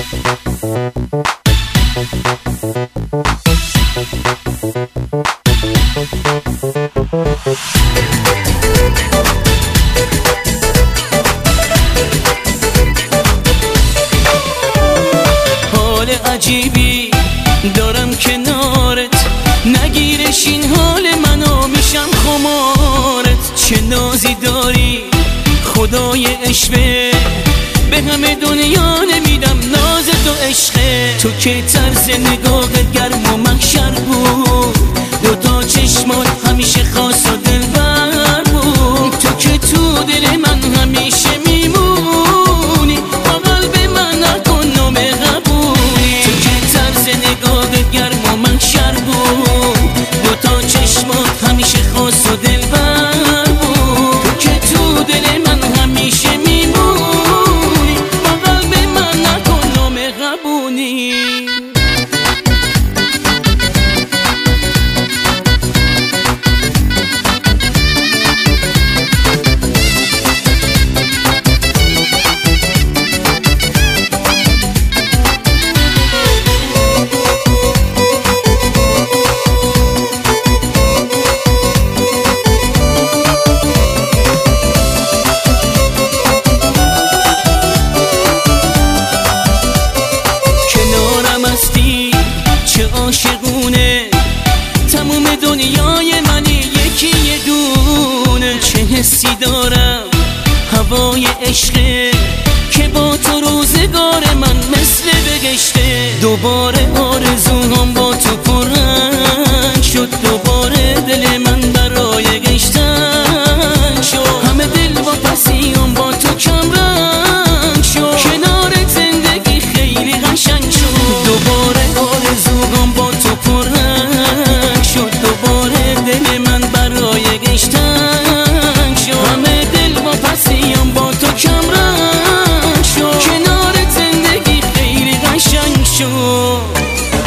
حال عجیبی دارم کنارت، نگیرش این حال منو میشم خمارت. چه نازی داری خدای عشقه، به همه دنیا نمیدم ناز تو عشقه. تو که طرز نگاهت گرم و محشر بود، دوتا چشمات همیشه خاص و دلبر بود. تو که تو دل من همیشه میمونی، با قلب من نکن نام قبولی. تو که طرز نگاهت گرم و محشر بود، دوتا چشمات همیشه خاص و دلبر بود. تو که تو دل من همیشه میمونی، با قلب من نکن نام قبولی. چه عاشقونه تموم دنیای منی یکی یه دونه. چه حسی دارم هوای عشقه، که با تو روزگار من مثل بگشته. دوباره آرزوهام با تو پررنگ شد، دوباره دل من برای گشتن شد. همه دل و پسیام با تو کم رنگ شد، کنار زندگی خیلی قشنگ شد. دوباره آرزوهام با تو پررنگ شد، دوباره دل من برای گشتن شد. همه دل و پسیام با تو کم رنگ شد، کنار زندگی خیلی قشنگ شد.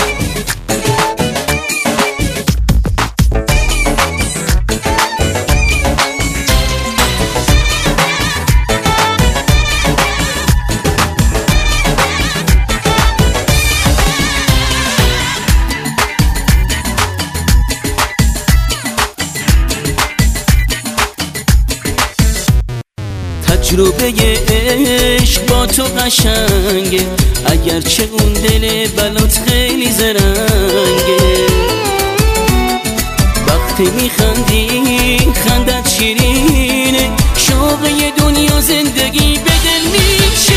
تجربه عشق با تو قشنگه، اگرچه اون دل بلات خیلی زرنگه. وقتی میخندی خندت شیرینه، شوق یه دنیا زندگی به دل میشه.